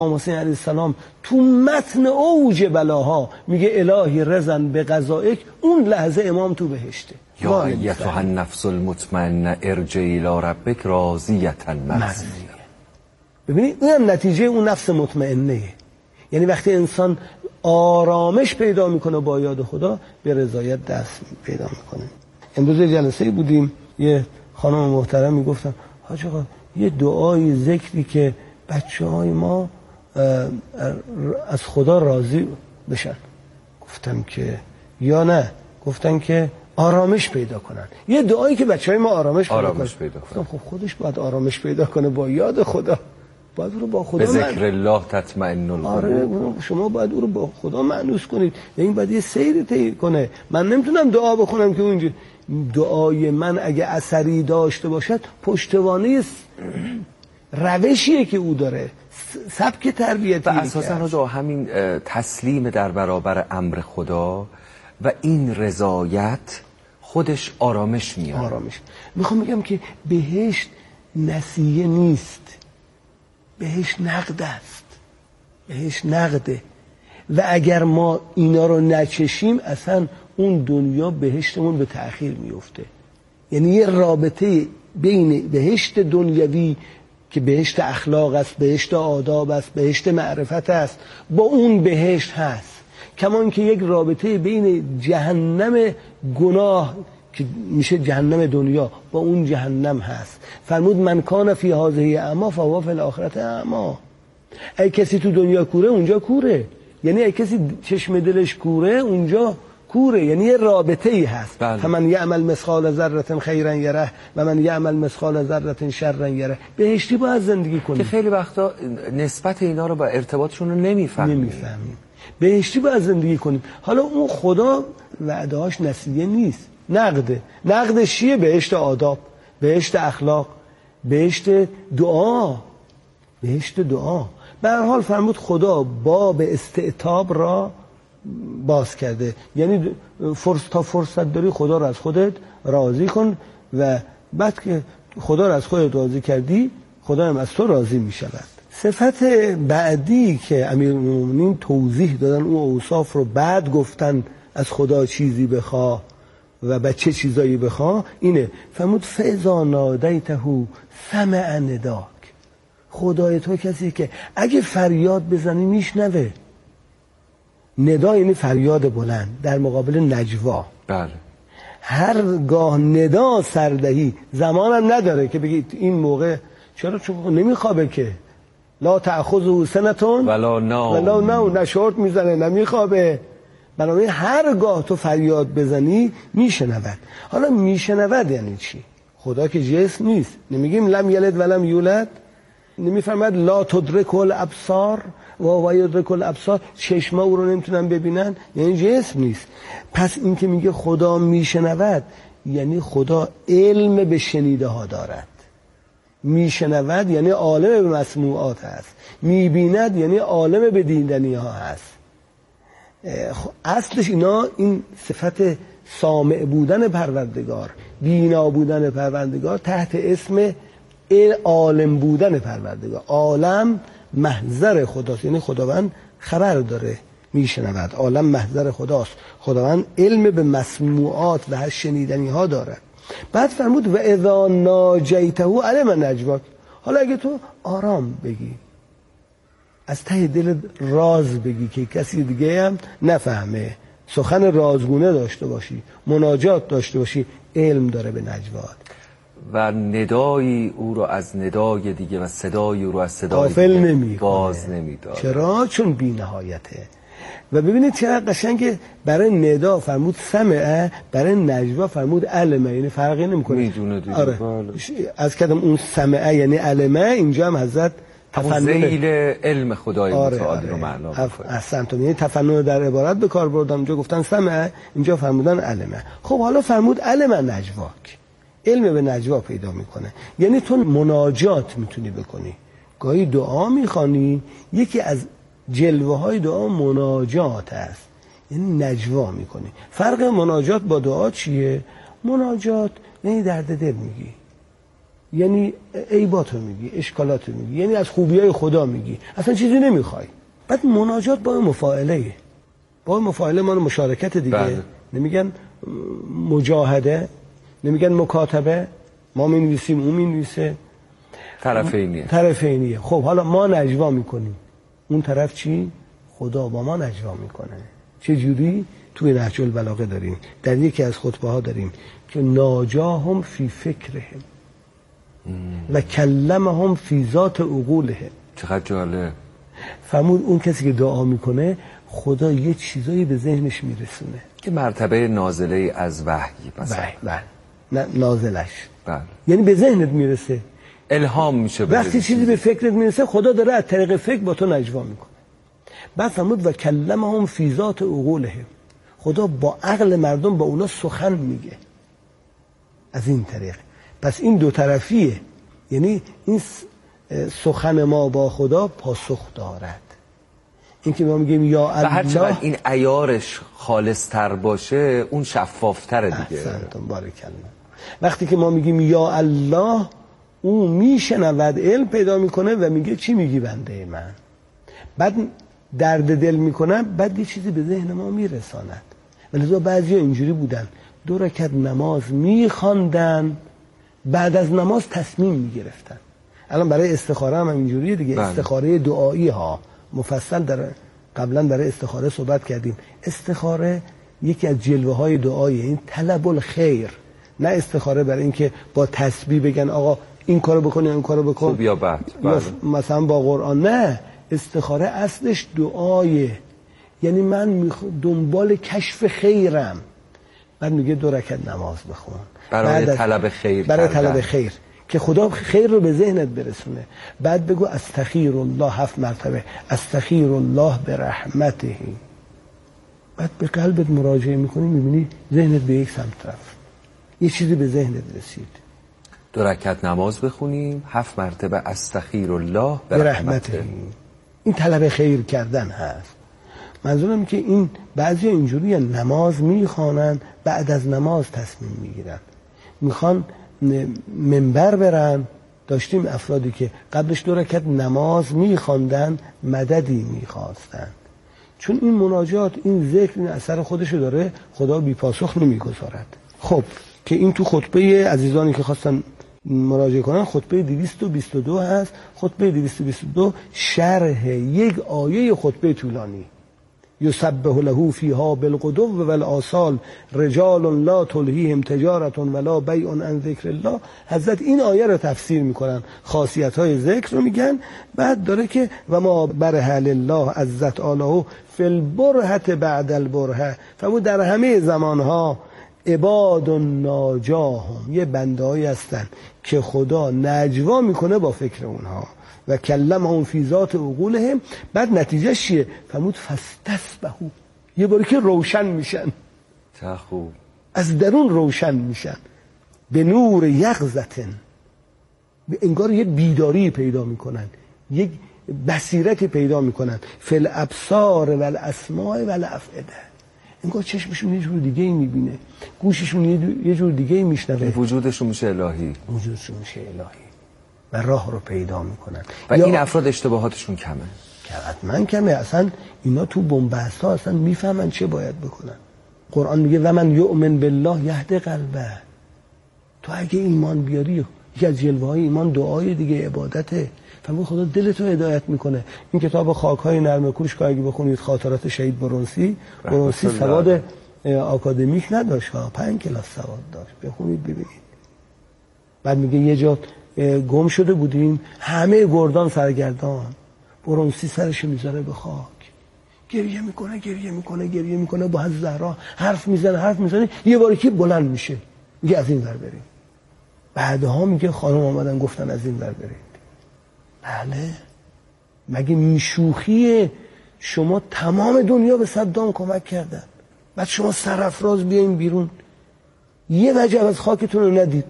امام حسین علیه السلام تو متن اوج بلاها میگه الهی رضن به قضایک، اون لحظه امام تو بهشته. یا ایتها النفس المطمئنه ارجعی الی ربک راضیة مرضیه. ببینید این نتیجه اون نفس مطمئنه، یعنی وقتی انسان آرامش پیدا میکنه با یاد خدا به رضایت دست پیدا میکنه. امروز جلسه بودیم، یه خانم محترم میگفتن حاج آقا یه دعای ذکری که بچه‌های ما از خدا راضی بشن. گفتم که یا نه، گفتن که آرامش پیدا کنن. یه دعایی که بچه‌های ما آرامش پیدا کنن. خب خودش باید آرامش پیدا کنه با یاد خدا، باید رو با خدا به ذکر الله تطمئن القلوب. آره شما باید او رو با خدا مأنوس کنید، یعنی باید یه سیر طی کنه. من نمیتونم دعا بخونم که اونجا دعای من اگه اثری داشته باشد پشتوانه روشیه که او داره، سبک تربیتی و اساساً همین تسلیم در برابر امر خدا و این رضایت خودش آرامش میاره. آرامش. میخوام بگم که بهشت نسیه نیست، بهشت نقد است، بهشت نقده و اگر ما اینا رو نچشیم اصلا اون دنیا بهشتمون به تأخیر میفته. یعنی یه رابطه بین بهشت دنیوی که بهشت اخلاق است، بهشت آداب است، بهشت معرفت است، با اون بهشت هست، کمان که یک رابطه بین جهنم گناه که میشه جهنم دنیا با اون جهنم هست. فرمود من کان فی هذه اعمی فهو فی الاخرة اعمی. ای کسی تو دنیا کوره اونجا کوره، یعنی ای کسی چشم دلش کوره اونجا کوره، یعنی یه رابطه ای هست. فمن یعمل مثقال ذره خیرا یره و من یعمل مثقال ذره شرا یره. بهشتی باید زندگی کنیم که خیلی وقتا نسبت اینا رو با ارتباطشون رو نمیفهمیم. بهشتی باید زندگی کنیم. حالا اون خدا وعدهاش نسیه نیست، نقده. نقدش چیه؟ بهشت آداب، بهشت اخلاق، بهشت دعا، بهشت دعا. به هر حال فرمود خدا باب استعتاب را باز کرده، یعنی تا فرصت داری خدا را از خودت راضی کن و بعد که خدا را از خودت راضی کردی خدا هم از تو راضی می شود. صفت بعدی که امیرالمومنین توضیح دادن اون اوصاف رو بعد گفتن از خدا چیزی بخواه و به چه چیزایی بخواه اینه. فرمود فاذا نادیته سمع نداک. خدای تو کسی که اگه فریاد بزنی میشنوه. ندا یعنی فریاد بلند در مقابل نجوا. بله. هرگاه ندا سردهی زمانم نداره که بگید این موقع چرا، چون نمیخوابه که لا تأخذه سنة ولا نوم، نه شورت میزنه نمیخوابه. بنابراین هرگاه تو فریاد بزنی میشنود. حالا میشنود یعنی چی؟ خدا که جسم نیست، نمیگیم لم یلد ولم یولد، نمیفرماد لا تدرک الابصار و یدرک الابصار، چشما او رو نمیتونن ببینن، یعنی جسم نیست. پس این که میگه خدا میشنود یعنی خدا علم به شنیده ها دارد. میشنود یعنی عالم به مسموعات هست، میبیند یعنی عالم به دیدنی ها هست. اصلش اینا این صفت سامع بودن پروردگار، بینا بودن پروردگار تحت اسم عالم بودن پروردگار. عالم محضر خداست، یعنی خداوند خبر داره، میشنود. عالم محضر خداست، خداوند علم به مسموعات و هر شنیدنی ها دارد. بعد فرمود و اذا ناجیته علم نجواک. حالا اگه تو آرام بگی، از ته دل راز بگی که کسی دیگه هم نفهمه، سخن رازگونه داشته باشی، مناجات داشته باشی، علم داره به نجوات. و ندای او رو از ندای دیگه و صدای او رو از صدای دیگه باز نمیداره. چرا؟ چون بی نهایته. و ببینید چقدر قشنگه. برای ندا فرمود سمعه، برای نجوا فرمود علمه، یعنی فرقی نمیکنه. میدونه دیگه. آره. از کدام اون سمعه یعنی علمه، اینجا هم حضرت تفنن علم خدای متعالی رو معنا می‌کنه. احسنتم، یعنی تفنن در عبارت به کار بردم، اونجا گفتن سمعه، اینجا فرمودن علمه. خب حالا فرمود علم نجواک، علم به نجوا پیدا میکنه. یعنی تو مناجات میتونی بکنی، گاهی دعا میخوانی، یکی از جلوه های دعا مناجات است، یعنی نجوا میکنی. فرق مناجات با دعا چیه؟ مناجات یعنی درد دل میگی، یعنی عیباتو میگی، اشکالاتو میگی، یعنی از خوبیای خدا میگی، اصلا چیزی نمیخوای. بعد مناجات با مفاعله، با مفاعله مال مشارکت دیگه. بله. نمیگن مجاهده، نمیگن مکاتبه، ما مینویسیم اون مینویسه، طرفینیه. خب حالا ما نجوا میکنیم، اون طرف چی؟ خدا با ما نجوا میکنه. چه جوری؟ توی نهج البلاغه داریم، در یکی از خطبه ها داریم که ناجاهم فی فکرهم و کلمهم فی ذات عقولهم. چقدر جالب. فرمود اون کسی که دعا میکنه خدا یه چیزایی به ذهنش میرسونه که مرتبه نازله از وحی مثلا. بله. نازلش. بله. یعنی به ذهنت میرسه، الهام میشه. وقتی چیزی به فکرت میرسه خدا داره از طریق فکر با تو نجوا میکنه. بعد فرمود و کلمهم فی ذات عقولهم، خدا با عقل مردم با اونا سخن میگه از این طریق. پس این دو طرفیه، یعنی این سخن ما با خدا پاسخ دارد. این که ما میگیم یا الله، و هر چقدر این عیارش خالص تر باشه اون شفاف تره دیگه. احسنتم، بارکالله. وقتی که ما میگیم یا الله، اون میشنود، علم پیدا میکنه و میگه چی میگی بنده من، بعد درد دل میکنه، بعد یه چیزی به ذهن ما میرساند. ولذا بعضی اینجوری بودن 2 رکعت نماز میخواندن، بعد از نماز تصمیم میگرفتن. الان برای استخاره هم اینجوریه دیگه. بله. استخاره دعایی ها مفصل در قبلا برای استخاره صحبت کردیم. استخاره یکی از جلوه های دعایه، این طلب الخیر، نه استخاره برای اینکه با تسبیح بگن آقا این کارو بکن یا این کارو بکن، خوب یا بد، یا مثلا با قرآن. نه، استخاره اصلش دعایه، یعنی من دنبال کشف خیرم. بعد میگه 2 رکعت نماز بخون برای طلب خیر، برای طلب خیر، که خدا خیر رو به ذهنت برسونه. بعد بگو استغفر الله 7 مرتبه، استغفر الله برحمته. بعد به قلبت مراجعه میکنی، میبینی ذهنت به یک سمت رفت، یه چیزی به ذهنت رسید. 2 رکعت نماز بخونیم، 7 مرتبه استغفر الله برحمته. این طلب خیر کردن هست. منظورم که این بعضی اینجوری نماز میخوانن، بعد از نماز تصمیم میگیرن، میخوان منبر برن. داشتیم افرادی که قبلش 2 رکعت نماز میخواندن، مددی میخواستن، چون این مناجات، این ذکر، این اثر خودشو داره، خدا بی پاسخ نمیگذارد. خب که این تو خطبه عزیزانی که خواستن مراجعه کنن، خطبه 222 هست. خطبه 222 شرح یک آیه خطبه طولانی. یسبح له فیها بالغدو والآصال رجال لا تلهیهم تجارة ولا بیع عن ذکر الله. حضرت این آیه رو تفسیر میکنن، خاصیت‌های ذکر رو میگن. بعد داره که و ما برها لله عزت آله فی البرهة بعد البرهة. فرمود در همه زمانها عباد ناجاهم، یه بنده‌ای هستن که خدا نجوا میکنه با فکر اونها. و کلمهم فی ذات عقولهم. بعد نتیجه چیه؟ فرمود فاستسبحوا، یه باری که روشن میشن، چه خوب، از درون روشن میشن، به نور یقظتن، انگار یه بیداری پیدا میکنن، یک بصیرتی پیدا میکنن. فی الابصار و الاسماع و الافئده، انگار چشمشون یه جور دیگه میبینه، گوششون یه جور دیگه میشنوه، وجودشون میشه الهی، وجودشون میشه الهی و راه رو پیدا میکنن. و این افراد اشتباهاتشون کمه، حتما کمه. اصلا اینا تو بن‌بست ها اصلا میفهمن چه باید بکنن. قرآن میگه و من یؤمن بالله یهد قلبه. تو اگه ایمان بیاری، یکی از جلوه های ایمان دعای دیگه، عبادته. فرمود خدا دلتو هدایت میکنه. این کتاب خاک‌های نرم کوش که اگه بخونید، خاطرات شهید برونسی سواد آکادمیک نداشت، 5 کلاس سواد داشت، بخونید ببینید. بعد میگه یه جا گم شده بودیم، همه گردان سرگردان، برونسی سرش میذاره به خاک، گریه میکنه با حضرت زهرا حرف میزنه، یه باری که بلند میشه، میگه از این ور بریم. بعدها میگه خانم آمدن گفتن از این ور برید. بله، مگه میشوخیه؟ شما تمام دنیا به صدام کمک کردن، بعد شما سرافراز بیاین بیرون، یه وجب از خاکتون رو ندید.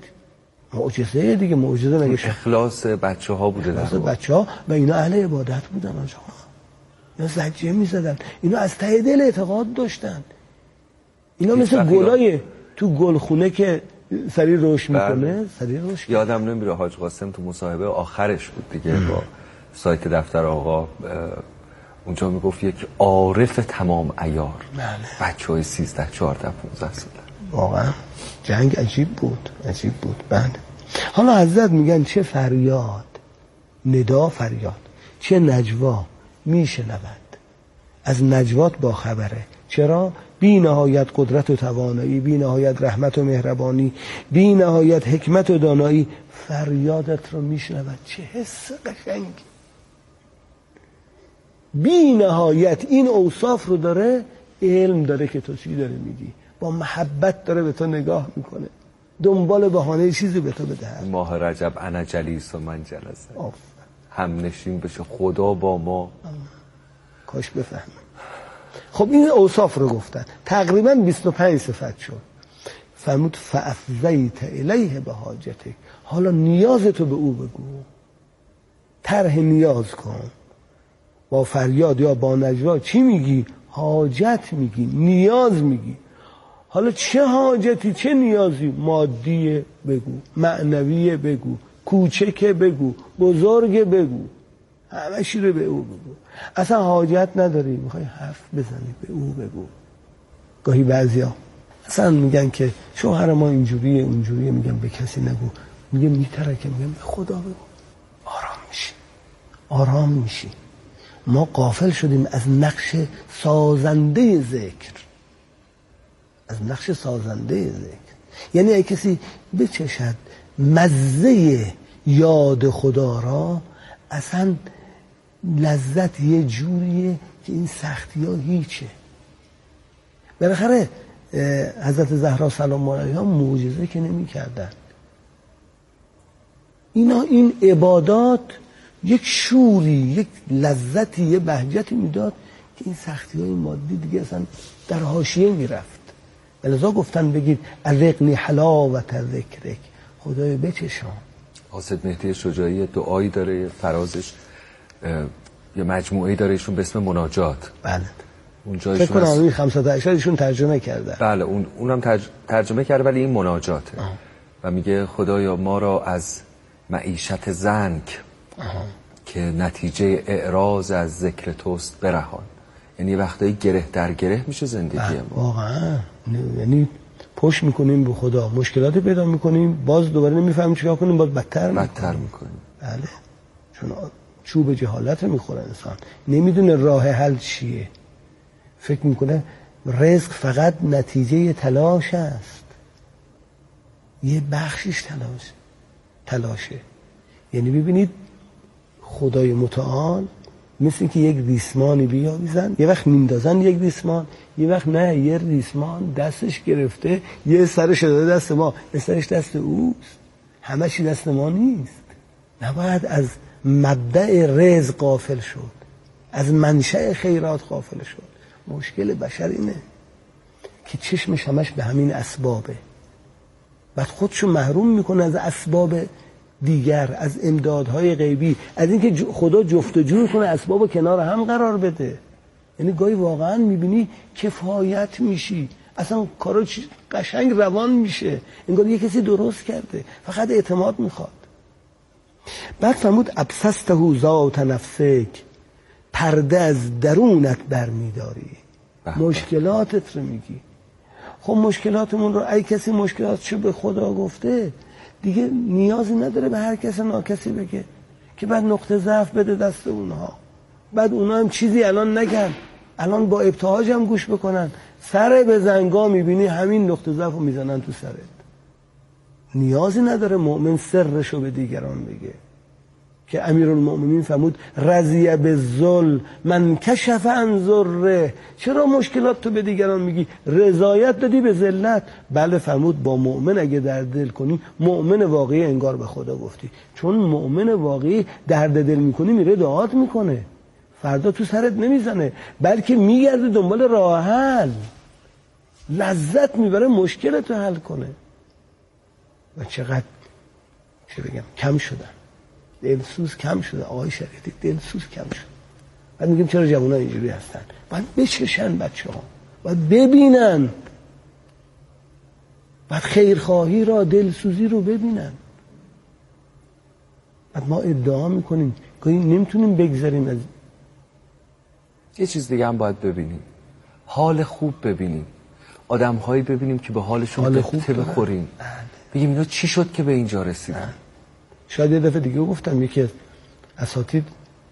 معجزه دیگه، معجزه نگه. اخلاص بچه‌ها بوده، اخلاص بچه‌ها، و اینا اهل عبادت بودن آنجا، اینا زجه می‌زدن، اینا از ته دل اعتقاد داشتن. اینا مثل گلای تو گلخونه که سریع رشد میکنه، سریع رشد. یادم نمیره حاج قاسم تو مصاحبه آخرش بود دیگه با سایت دفتر آقا، اونجا میگفت یک عارف تمام عیار. بچهای 13 14 15 ساله. واقعا جنگ عجیب بود، عجیب بود. بله. حالا حضرت میگن چه فریاد، ندا فریاد، چه نجوا میشنود، از نجوات با خبره. چرا؟ بی نهایت قدرت و توانایی، بی نهایت رحمت و مهربانی، بی نهایت حکمت و دانایی فریادت رو میشنود. چه حس قشنگی. بی نهایت این اوصاف رو داره، علم داره که تو چی داره میگی، با محبت داره به تو نگاه میکنه، دنبال بهانه چیزی به تو بده. ماه رجب انا جلیس و من جلسه، هم نشین بشه خدا با ما. کاش بفهمم. خب این اوصاف رو گفتن، تقریبا 25 صفت شد. فرمود فافضیت الیه به حاجتک، حالا نیازتو به او بگو، طرح نیاز کن. با فریاد یا با نجوا چی میگی؟ حاجت میگی، نیاز میگی. حالا چه حاجتی، چه نیازی؟ مادیه بگو، معنویه بگو، کوچکه بگو، بزرگه بگو، همه چی رو به او بگو. اصلا حاجت نداری، میخوای حرف بزنی به او بگو. گاهی بعضیا اصلا میگن که شوهر ما اینجوریه اونجوریه، میگم به کسی نگو، میگه میترکه، میگم به خدا بگو. آرام میشی، آرام میشی. ما غافل شدیم از نقش سازنده ذکر، از نقش سازنده ذکر. یعنی اگه کسی بچشد مزه یاد خدا را، اصلا لذت یه جوریه که این سختی ها هیچه. بالاخره حضرت زهرا سلام الله علیها معجزه که نمی کردن. اینا این عبادات یک شوری، یک لذتی، یک بهجتی میداد که این سختی های مادی دیگه اصلا در حاشیه میرفت. لذا گفتن بگید اذقنی حلاوت ذکرک، خدای بچشان. قاصد مهدی شجاعی دعایی داره، فرازش یه مجموعه‌ای داره ایشون به اسم مناجات. بله. اونجا فکر کنم این 580 ایشون ترجمه کرده. بله اونم ترجمه کرده، ولی این مناجاته. و میگه خدایا ما را از معیشت زنگ که نتیجه اعراض از ذکر توست برهان. یعنی وقتایی گره در گره میشه زندگی ما. واقعا یعنی پشت میکنیم به خدا، مشکلات پیدا میکنیم، باز دوباره نمیفهمیم چیکار کنیم، باز بدتر میکنیم. بله. چون چوب جهالت میخوره انسان، نمیدونه راه حل چیه، فکر میکنه رزق فقط نتیجه تلاش است. یه بخشش تلاشه. یعنی ببینید خدای متعال مثل که یک ریسمانی بیاویزن، یه وقت میندازن یک ریسمان، یه وقت نه، یه ریسمان دستش گرفته، یه سرش داده دست ما، یه سرش دست اوست، همه چی دست ما نیست. نباید از مبدأ رزق غافل شد، از منشأ خیرات غافل شد. مشکل بشر اینه که چشمش همش به همین اسبابه، بعد خودشو محروم میکنه از اسباب دیگر، از امدادهای غیبی، از اینکه خدا جفتجو کنه اسبابو کنار هم قرار بده. یعنی گاهی واقعا میبینی کفایت میشی، اصلا کارا قشنگ روان میشه، انگار یه کسی درست کرده، فقط اعتماد میخواد. بعد فرمود ابسسته ذات نفسک، پرده از درونت برمیداری. مشکلاتت رو میگی. خب مشکلاتمون رو، ای کسی مشکلاتشو به خدا گفته دیگه نیازی نداره به هر کس ناکسی بگه که بعد نقطه ضعف بده دست اونها، بعد اونها هم چیزی الان نگن، الان با ابتهاج هم گوش بکنن، سر به زنگا میبینی همین نقطه ضعف رو میزنن تو سرت. نیازی نداره مؤمن سرشو به دیگران بگه که امیرالمؤمنین فرمود رضی بالذل من کشف عن ذره. چرا مشکلات تو به دیگران میگی؟ رضایت دادی به ذلت. بله فرمود با مؤمن اگه درد دل کنی، مؤمن واقعی انگار به خدا گفتی، چون مؤمن واقعی درد دل میکنی میره دعات میکنه، فردا تو سرت نمیزنه، بلکه میگرده دنبال راه حل، لذت میبره مشکلتو حل کنه. و چقدر چه بگم کم شدن، دلسوز کم شده. آقای شریعتی دلسوز کم شده. بعد میگیم چرا جوانان اینجوری هستن؟ باید بچشن بچه‌ها، باید ببینن. بعد خیرخواهی را، دلسوزی رو ببینن. بعد ما ادعا میکنیم که نمیتونیم بگذاریم از یه چیز دیگه هم باید ببینیم، حال خوب ببینیم، آدم‌هایی ببینیم که به حالشون قطعه بخوریم، بگیم اینا چی شد که به اینجا رسیدن. شاید یه دفعه دیگه گفتم، یکی از اساتید،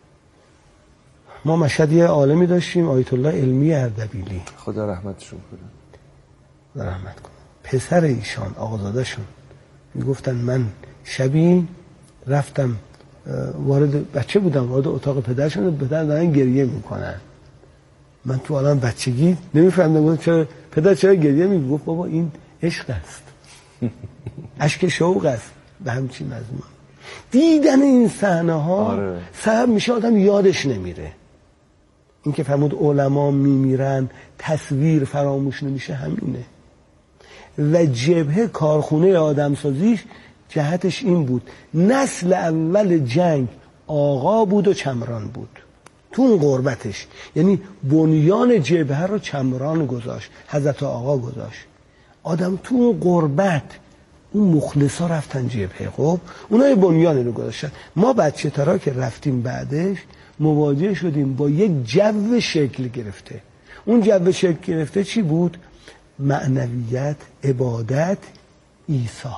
ما مشهد یه عالمی داشتیم، آیت الله علمی اردبیلی، خدا رحمتشون کنه، خدا رحمت کنه. پسر ایشان، آقازاده‌شون، میگفتن من شبی رفتم بچه بودم، وارد اتاق پدرشون، پدر دارن گریه میکنن. من تو عالم بچگی نمیفهمیدم چرا پدر چرا گریه میکنه. گفت بابا این عشق است، اشک شوق است، به همچین مضمون. دیدن این صحنه ها سبب میشه آدم یادش نمیره. این که فرمود علما میمیرن، تصویر فراموش نمیشه، همینه. و جبهه کارخونه آدمسازیش جهتش این بود، نسل اول جنگ آقا بود و چمران بود تو اون قربتش، یعنی بنیان جبهه رو چمران گذاشت، حضرت آقا گذاشت. آدم تو اون قربت، اون مخلصا رفتن جبهه، خب اونها بنیان رو گذاشتن. ما بچه ترا که رفتیم بعدش مواجه شدیم با یک جو شکل گرفته. اون جو شکل گرفته چی بود؟ معنویت، عبادت، ایثار.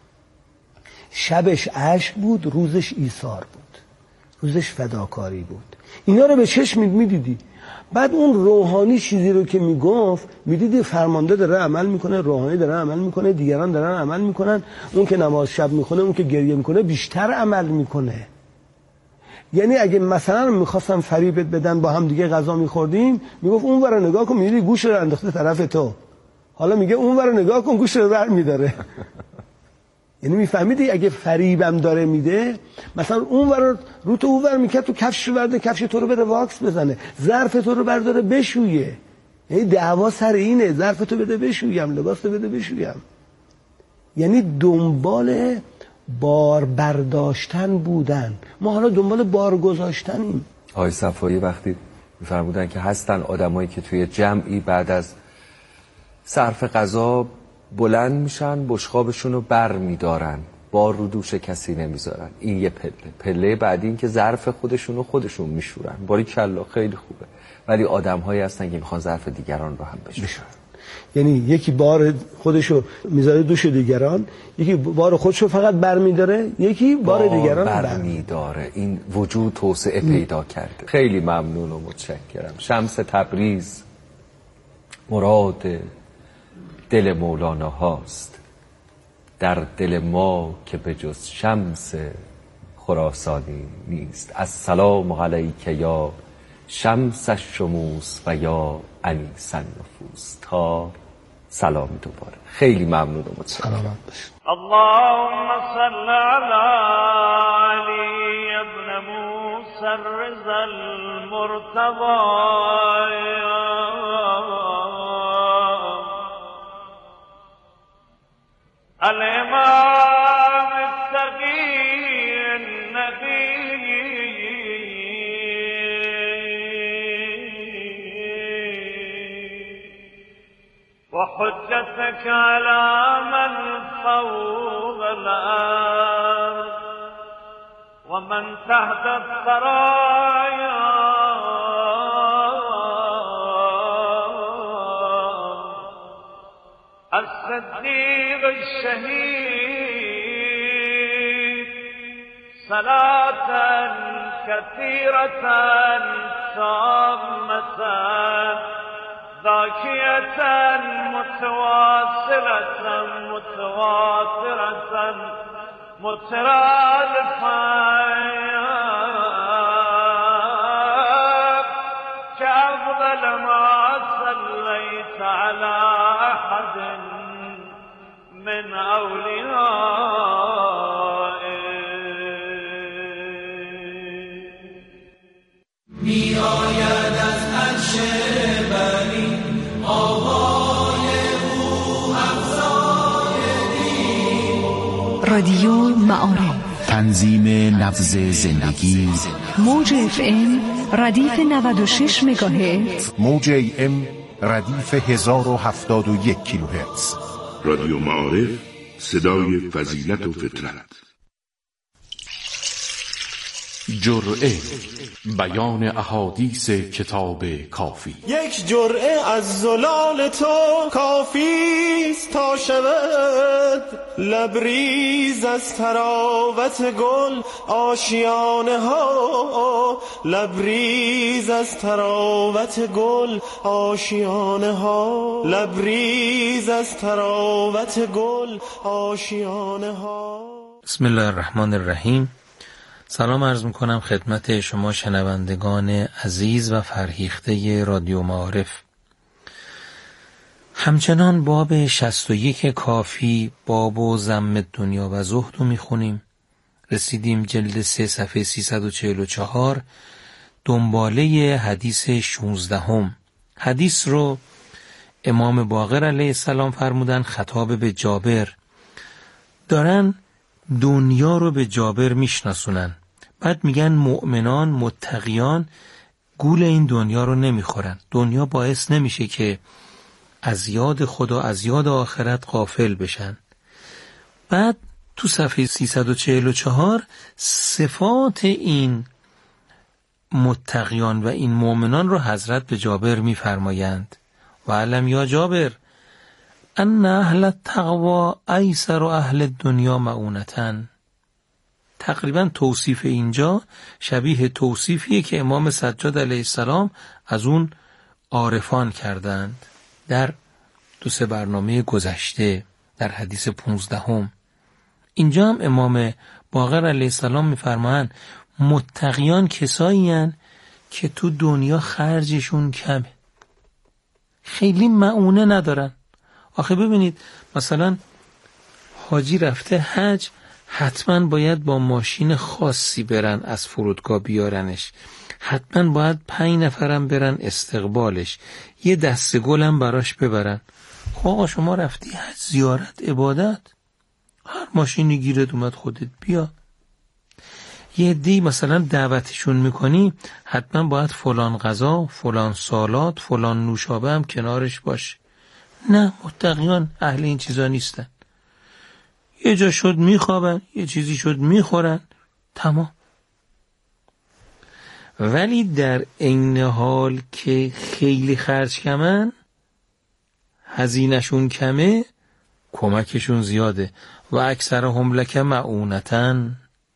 شبش عشق بود، روزش ایثار بود، روزش فداکاری بود. اینا رو به چشم میدیدی. بعد اون روحانی چیزی رو که میگفت میدیدی فرمانده داره عمل میکنه، روحانی داره عمل میکنه، دیگران دارن عمل میکنن. اون که نماز شب میخونه، اون که گریه میکنه بیشتر عمل میکنه. یعنی اگه مثلا میخواستم فریبت بدن، با هم دیگه غذا میخوردیم، میگفت اون ور نگاه کن، میدیدی گوش رو انداخته طرف تو، حالا میگه اون ور نگاه کن، گوش رو بر میداره. یعنی میفهمیدی اگه فریبم داره میده، مثلا اون ور رو تو اون ور میکرد، تو کفش رو برده، کفش تو رو بره واکس بزنه، ظرف تو رو برداره بشویه. یعنی دعوا سر اینه، ظرف تو بده بشویم، لباس تو بده بشویم. یعنی دنبال بار برداشتن بودن، ما حالا دنبال بار گذاشتنیم. آقای صفایی وقتی میفرمودن که هستن آدمایی که توی جمعی بعد از صرف غذا بلند میشن، بشقابشون رو بر میدارن، بار رو دوش کسی نمیذارن. این یه پله بعدی این که ظرف خودشون میشورن. باریکلا، خیلی خوبه. ولی آدم‌هایی هستن که میخوان ظرف دیگران رو هم بشورن. یعنی یکی بار خودشو میذاره دوش دیگران، یکی بار خودشو فقط برمیداره، یکی بار دیگران برمیداره. این وجود توسعه پیدا کرده. خیلی ممنون و متشکرم. شمس تبریز مراد دل مولانا هاست، در دل ما که به جز شمس خراسانی نیست. السلام علیک یا شمس الشموس و یا انیس النفوس. تا سلام دوباره. خیلی ممنون و متشکرم. اللهم صل علی علی ابن موسی الرضا المرتضی الامام التقی النبی وحجتك على من فوق الأرض ومن تحت الثرايا الصديق الشهيد صلاة كثيرة تامة ذاكية متواصلة متواترة مترادفة كأفضل ما صليت على أحد من أوليائك میآید از عرش بری آوای او افزای دین. رادیو معارف، تنظیم نبض زندگی. موج FM ردیف 96 مگاهرتز، موج AM ردیف 1071 کیلوهرتز. رادیو معارف، صدای فضیلت و فطرت. جرعه، بیان احادیث کتاب کافی. یک جرعه از زلال تو کافیست تا شود لبریز از تراوت گل آشیانه ها، لبریز از تراوت گل آشیانه ها، لبریز از تراوت گل آشیانه ها. بسم الله الرحمن الرحیم. سلام عرض میکنم خدمت شما شنوندگان عزیز و فرهیخته رادیو معارف. همچنان باب 61 کافی، باب و ذم دنیا و زهد رو میخونیم. رسیدیم جلد 3 صفحه 344 دنباله حدیث 16. حدیث رو امام باقر علیه السلام فرمودن خطاب به جابر. دارن دنیا رو به جابر میشناسونن. بعد میگن مؤمنان متقیان گول این دنیا رو نمیخورن. دنیا باعث نمیشه که از یاد خدا از یاد آخرت غافل بشن. بعد تو صفحه 344 صفات این متقیان و این مؤمنان رو حضرت به جابر میفرمایند. و علم یا جابر ان اهل التقوا ایسر اهل الدنیا معونتن. تقریبا توصیف اینجا شبیه توصیفیه که امام سجاد علیه السلام از اون عارفان کردند در 2 برنامه گذشته در حدیث 15. اینجا هم امام باقر علیه السلام میفرمایند متقیان کسایی هستند که تو دنیا خرجشون کمه، خیلی معونه ندارن. آخه ببینید مثلا حاجی رفته حج، حتما باید با ماشین خاصی برن از فرودگاه بیارنش، حتما باید 5 نفرم برن استقبالش، یه دسته گلم براش ببرن. خب آقا شما رفتی حج زیارت عبادت، هر ماشینی گیرت اومد خودت بیا. یه دی مثلا دعوتشون میکنی، حتما باید فلان غذا، فلان سالات، فلان نوشابه هم کنارش باشه. نه، متقیان اهل این چیزا نیستن. یه جا شد میخوابن، یه چیزی شد میخورن، تمام. ولی در عین حال که خیلی خرج کمن، هزینه‌شون کمه، کمکشون زیاده. و اکثرهم لک معونتن،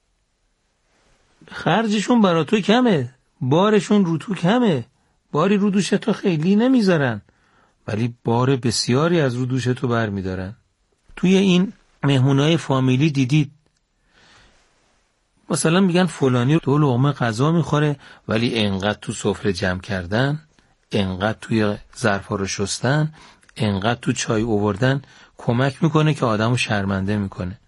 خرجشون برا تو کمه، بارشون رو تو کمه، باری رو دوش تو خیلی نمیذارن، ولی بار بسیاری از رو دوش تو بر میدارن. توی این مهمونای فامیلی دیدید مثلا میگن فلانی 2 لقمه غذا میخوره، ولی انقدر تو سفره جمع کردن، انقدر توی ظرفا رو شستن، انقدر تو چای آوردن کمک میکنه که آدمو شرمنده میکنه.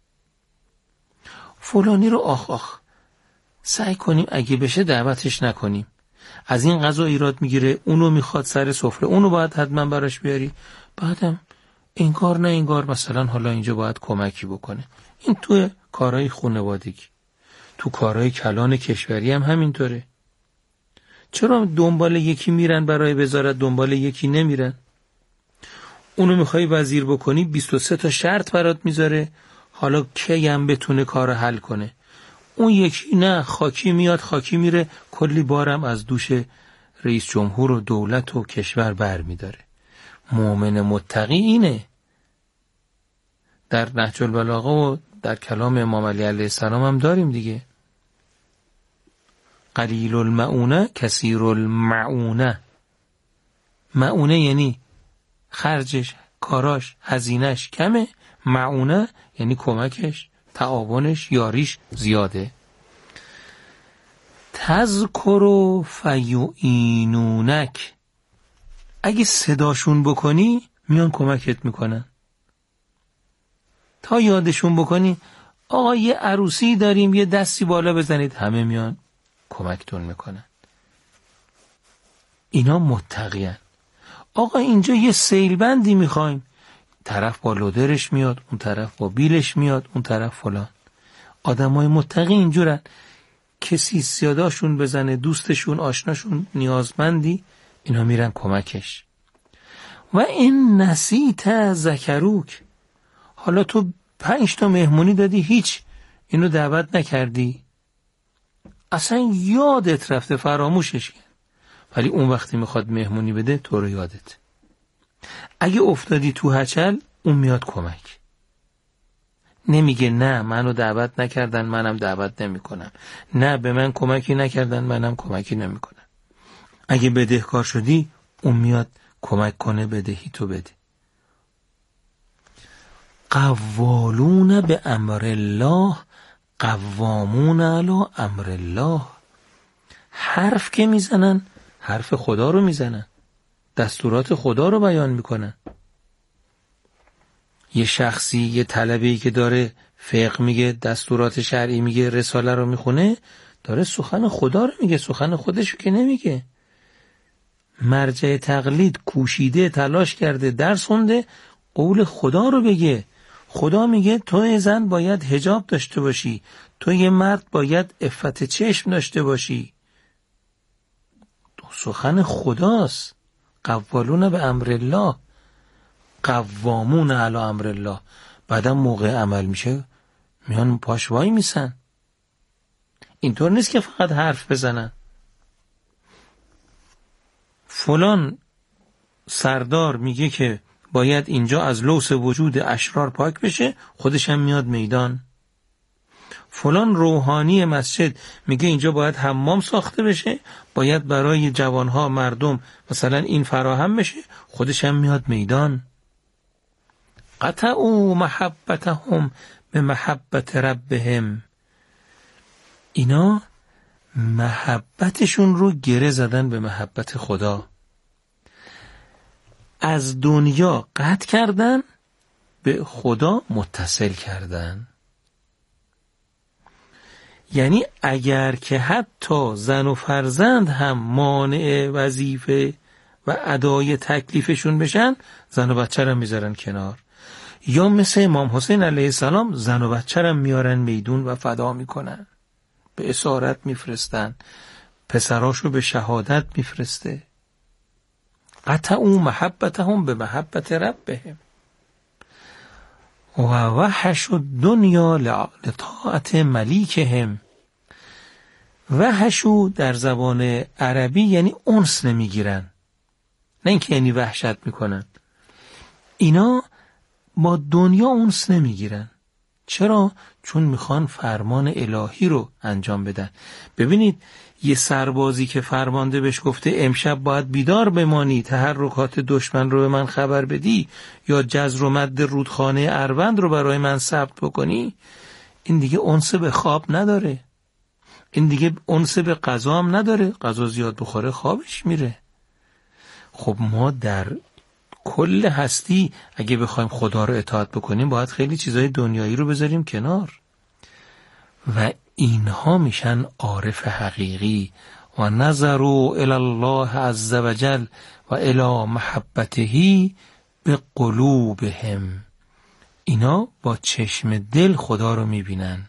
فلانی رو آخ سعی کنیم اگه بشه دعوتش نکنیم. از این غذا ایراد میگیره، اونو میخواد سر سفره، اونو باید حتما براش بیاری، بعدم انگار نه انگار مثلا حالا اینجا باید کمکی بکنه. این تو کارهای خانوادگی، تو کارهای کلان کشوری هم همینطوره. چرا دنبال یکی میرن برای وزارت، دنبال یکی نمیرن؟ اونو میخوای وزیر بکنی 23 تا شرط برات میذاره، حالا کی هم بتونه کارو حل کنه؟ اون یکی نه، خاکی میاد خاکی میره، کلی بارم از دوش رئیس جمهور و دولت و کشور بر میداره. مؤمن متقی اینه. در نهج البلاغه و در کلام امام علی علیه السلام هم داریم دیگه. قلیل المعونه کثیر المعونه. معونه یعنی خرجش، کاراش، هزینش کمه. معونه یعنی کمکش، تعاونش، یاریش زیاده. تذکر فیعینونک، اگه صداشون بکنی میان کمکت میکنن. تا یادشون بکنی آقا یه عروسی داریم یه دستی بالا بزنید، همه میان کمکتون میکنن. اینا متقیان. آقا اینجا یه سیلبندی میخوایم، طرف با لودرش میاد، اون طرف با بیلش میاد، اون طرف فلان. آدمای متقی اینجورن، کسی صداشون بزنه، دوستشون آشناشون نیازمندی، اینا میرن کمکش. و این نسیت ذکروک، حالا تو 5 تا مهمونی دادی، هیچ اینو دعوت نکردی، اصلا یادت رفته، فراموشش کرد، ولی اون وقتی میخواد مهمونی بده تو رو یادت. اگه افتادی تو هچل اون میاد کمک، نمیگه نه منو دعوت نکردن منم دعوت نمی کنم، نه به من کمکی نکردن منم کمکی نمی کنم. اگه بدهکار شدی اون میاد کمک کنه بدهی تو بده. قوالون به امر الله قوامون علی امر الله. حرف که میزنن حرف خدا رو میزنن، دستورات خدا رو بیان میکنن. یه شخصی یه طلبه‌ای که داره فقه میگه، دستورات شرعی میگه، رساله رو میخونه، داره سخن خدا رو میگه، سخن خودشو که نمیگه. مرجع تقلید کوشیده تلاش کرده درس خونده قول خدا رو بگه. خدا میگه تو زن باید حجاب داشته باشی، تو یه مرد باید عفت چشم داشته باشی. سخن خداست. قوالون به امر الله قوامون علی امر الله. بعدم موقع عمل میشه میان پاش وای میسن. اینطور نیست که فقط حرف بزنن. فلان سردار میگه که باید اینجا از لوث وجود اشرار پاک بشه، خودش هم میاد میدان. فلان روحانی مسجد میگه اینجا باید حمام ساخته بشه، باید برای جوانها مردم مثلا این فراهم بشه، خودش هم میاد میدان. قطعوا محبتهم به محبت ربهم. اینا محبتشون رو گره زدن به محبت خدا. از دنیا قطع کردن، به خدا متصل کردن. یعنی اگر که حتی زن و فرزند هم مانع وظیفه و ادای تکلیفشون بشن، زن و بچه رو میذارن کنار. یا مثل امام حسین علیه السلام زن و بچه رو میارن میدون و فدا میکنن، به اسارت میفرستن، پسراشو به شهادت میفرسته. قطعوا محبتهم به محبت ربهم و وحشوا الدنیا لطاعت ملیکهم. وحشو در زبان عربی یعنی انس نمیگیرن، نه اینکه یعنی وحشت میکنن. اینا با دنیا انس نمیگیرن. چرا؟ چون میخوان فرمان الهی رو انجام بدن. ببینید یه سربازی که فرمانده بهش گفته امشب باید بیدار بمانی، تحرکات دشمن رو به من خبر بدی، یا جزر و مد رودخانه اروند رو برای من ثبت بکنی، این دیگه انس به خواب نداره، این دیگه انس به غذا هم نداره. غذا زیاد بخوره خوابش میره. خب ما در کل هستی اگه بخوایم خدا رو اطاعت بکنیم باید خیلی چیزای دنیایی رو بذاریم کنار و اینها میشن عارف حقیقی. و نظروا الی الله عز وجل و الی محبته بقلوبهم. اینا با چشم دل خدا رو میبینن،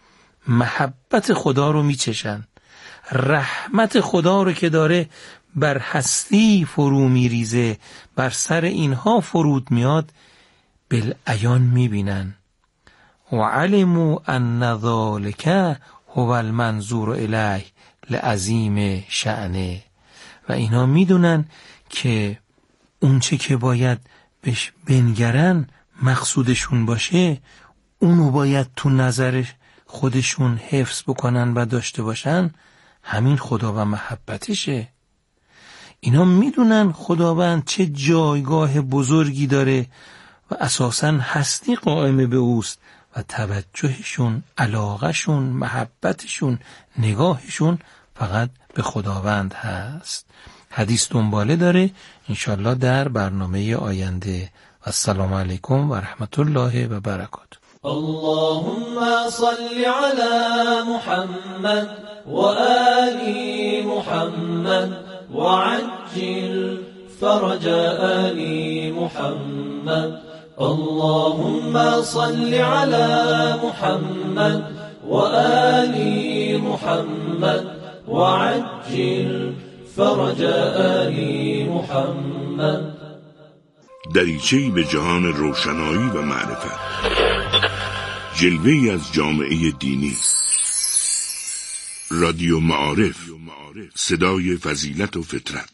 محبت خدا رو میچشن، رحمت خدا رو که داره بر هستی فرو میریزه، بر سر اینها فرود میاد، بالعیان میبینن. و علموا ان ذلک هو المنظور الیه لعظیم شأنه. و اینا میدونن که اون چه که باید بهش بنگرن مقصودشون باشه، اونو باید تو نظر خودشون حفظ بکنن و داشته باشن، همین خدا و محبتشه. اینا میدونن خداوند چه جایگاه بزرگی داره و اساساً هستی قائم به اوست و توجهشون، علاقهشون، محبتشون، نگاهشون فقط به خداوند هست. حدیث دنباله داره انشالله در برنامه آینده. السلام علیکم و رحمت الله و برکاته. اللهم صل على محمد وآل محمد وعجل فرج آل محمد. اللهم صل على محمد وآل محمد وعجل فرج آل محمد. دریچه‌ای به جهان روشنایی و معرفت، جلوه‌ای از جامعه دینی. رادیو معارف، صدای فضیلت و فطرت.